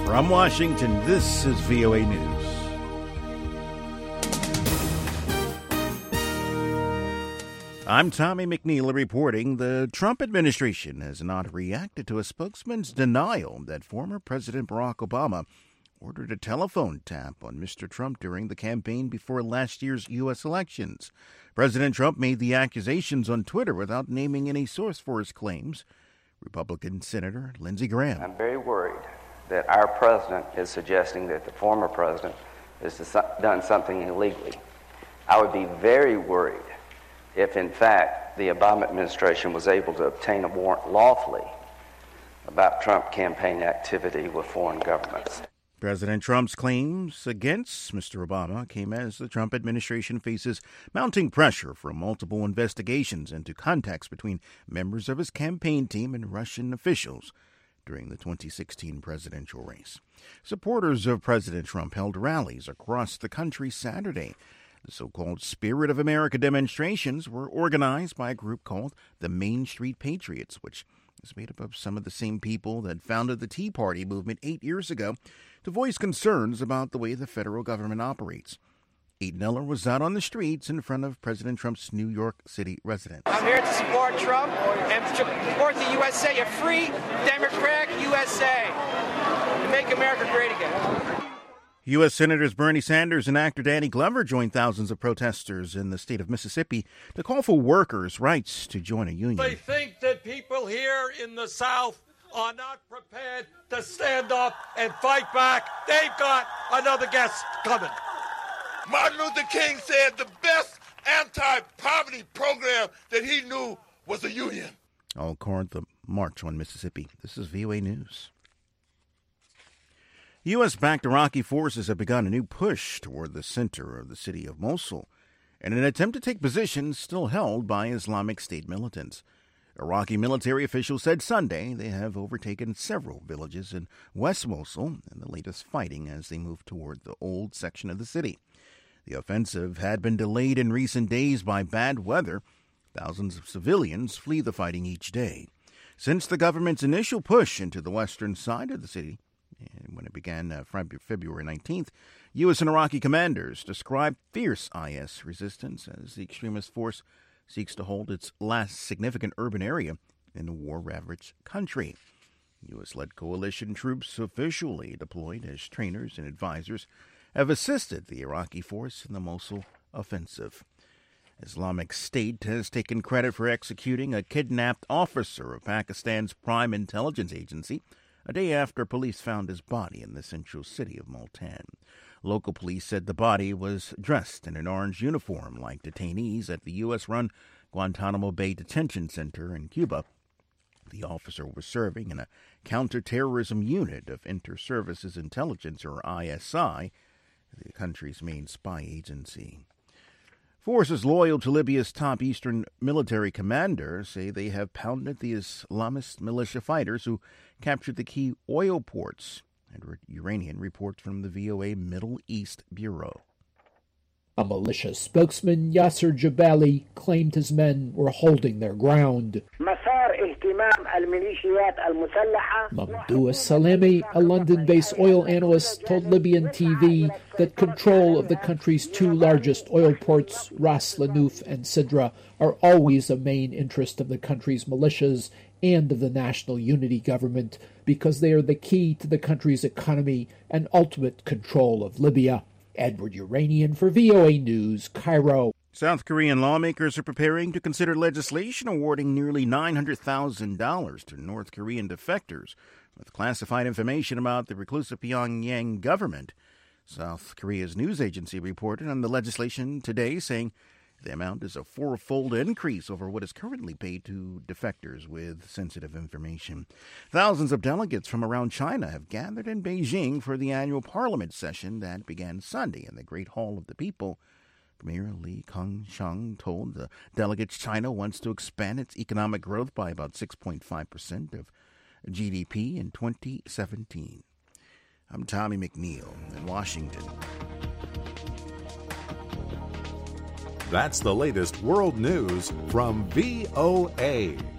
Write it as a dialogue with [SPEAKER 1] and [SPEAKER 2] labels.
[SPEAKER 1] From Washington, this is VOA News. I'm Tommy McNeil reporting the Trump administration has not reacted to a spokesman's denial that former President Barack Obama ordered a telephone tap on Mr. Trump during the campaign before last year's U.S. elections. President Trump made the accusations on Twitter without naming any source for his claims. Republican Senator Lindsey Graham.
[SPEAKER 2] I'm very worried that our president is suggesting that the former president has done something illegally. I would be very worried if, in fact, the Obama administration was able to obtain a warrant lawfully about Trump campaign activity with foreign governments.
[SPEAKER 1] President Trump's claims against Mr. Obama came as the Trump administration faces mounting pressure from multiple investigations into contacts between members of his campaign team and Russian officials during the 2016 presidential race. Supporters of President Trump held rallies across the country Saturday. The so-called Spirit of America demonstrations were organized by a group called the Main Street Patriots, which is made up of some of the same people that founded the Tea Party movement 8 years ago to voice concerns about the way the federal government operates. Aidan Eller was out on the streets in front of President Trump's New York City residence.
[SPEAKER 3] I'm here to support Trump and support the USA, a free, democratic USA, to make America great again.
[SPEAKER 1] U.S. Senators Bernie Sanders and actor Danny Glover joined thousands of protesters in the state of Mississippi to call for workers' rights to join a union.
[SPEAKER 4] They think that people here in the South are not prepared to stand up and fight back. They've got another guest coming.
[SPEAKER 5] Martin Luther King said the best anti-poverty program that he knew was a union.
[SPEAKER 1] All called the March on Mississippi. This is VOA News. U.S.-backed Iraqi forces have begun a new push toward the center of the city of Mosul in an attempt to take positions still held by Islamic State militants. Iraqi military officials said Sunday they have overtaken several villages in West Mosul in the latest fighting as they move toward the old section of the city. The offensive had been delayed in recent days by bad weather. Thousands of civilians flee the fighting each day. Since the government's initial push into the western side of the city, when it began February 19th, U.S. and Iraqi commanders described fierce IS resistance as the extremist force seeks to hold its last significant urban area in a war-ravaged country. U.S.-led coalition troops officially deployed as trainers and advisors have assisted the Iraqi force in the Mosul offensive. Islamic State has taken credit for executing a kidnapped officer of Pakistan's prime intelligence agency a day after police found his body in the central city of Multan. Local police said the body was dressed in an orange uniform like detainees at the U.S.-run Guantanamo Bay Detention Center in Cuba. The officer was serving in a counterterrorism unit of Inter-Services Intelligence, or ISI, the country's main spy agency. Forces loyal to Libya's top eastern military commander say they have pounded the Islamist militia fighters who captured the key oil ports. Edward Uranian reports from the VOA Middle East Bureau.
[SPEAKER 6] A militia spokesman, Yasser Jabali, claimed his men were holding their ground. Mamdouh Salemi, a London-based oil analyst, told Libyan TV that control of the country's two largest oil ports, Ras Lanuf and Sidra, are always a main interest of the country's militias and of the national unity government because they are the key to the country's economy and ultimate control of Libya. Edward Uranian for VOA News, Cairo.
[SPEAKER 1] South Korean lawmakers are preparing to consider legislation awarding nearly $900,000 to North Korean defectors with classified information about the reclusive Pyongyang government. South Korea's news agency reported on the legislation today, saying the amount is a fourfold increase over what is currently paid to defectors with sensitive information. Thousands of delegates from around China have gathered in Beijing for the annual parliament session that began Sunday in the Great Hall of the People. Premier Li Keqiang told the delegates China wants to expand its economic growth by about 6.5% of GDP in 2017. I'm Tommy McNeil in Washington.
[SPEAKER 7] That's the latest world news from VOA.